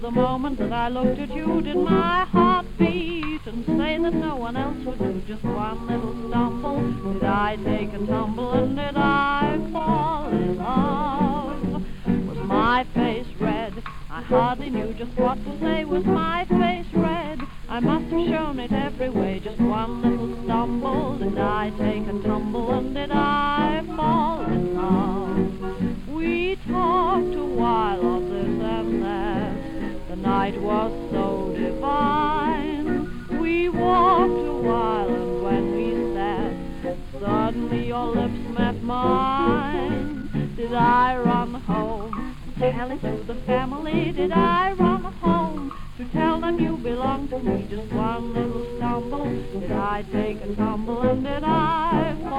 the moment that I looked at you did my heart beat and say that no one else would do. Just one little stumble, did I take a tumble, and did I fall in love? Was my face red? I hardly knew just what to say. Was my face red? I must have shown it every way. Just one little stumble, did I take a tumble, and did I fall in love? We talked a while of this and that. The night was so divine. We walked a while, and when we sat, suddenly your lips met mine. Did I run home, tell it to the family? Did I run home to tell them you belong to me? Just one little stumble, did I take a tumble, and did I fall